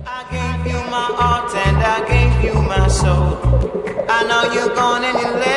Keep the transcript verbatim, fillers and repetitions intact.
I gave you my heart and I gave you my soul. I know you're gone and you left.